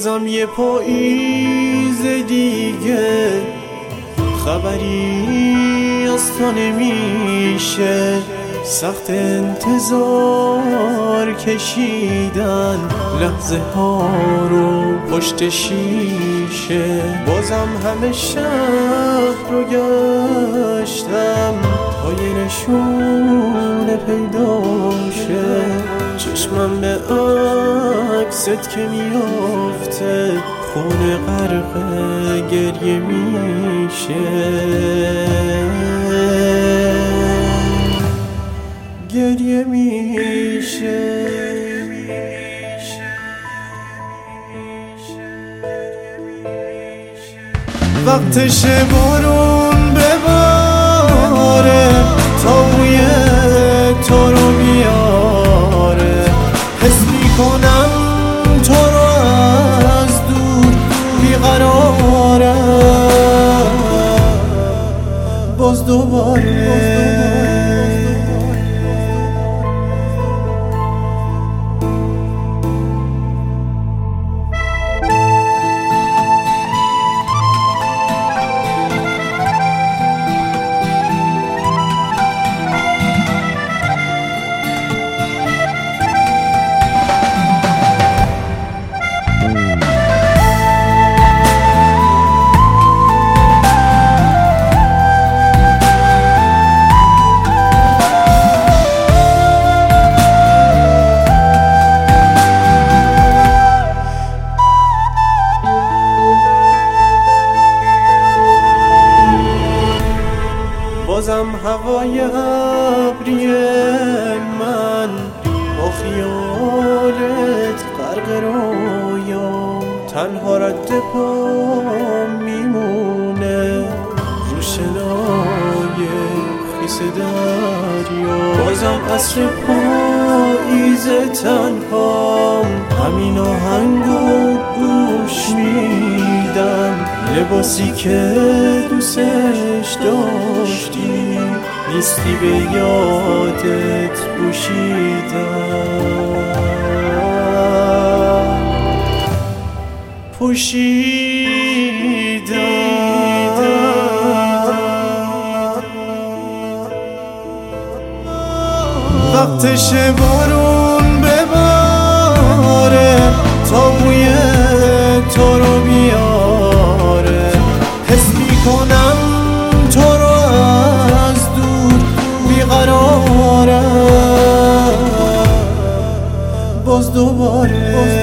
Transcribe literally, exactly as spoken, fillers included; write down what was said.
بازم یه پاییز دیگه، خبری از تو نمیشه. سخت انتظار کشیدن لحظه ها رو پشت شیشه. بازم همه شهر رو گشتم تا یه نشونه پیدا شه. چشمم به عکست که میافته خونه غرق گریه میشه، گریه میشه. وقتشه بارون بباره تا بوی تو رو بیاره. حس میکنم تو رو از دور بیقرارم باز دوباره. بازم هوای ابری من با خیالت غرق رویام. تنها رد پا میمونه رو شنای خیس دریا. بازم عصر پاییز تنهام، همین آهنگو گوش میدم. لباسی که دوستش داشتی نیستی به یادت پوشیدم، پوشیدم. وقتشه بارون بباره تا بوی تو رو بیاره. حس میکنم تو رو از دور بیقرارم باز دوباره.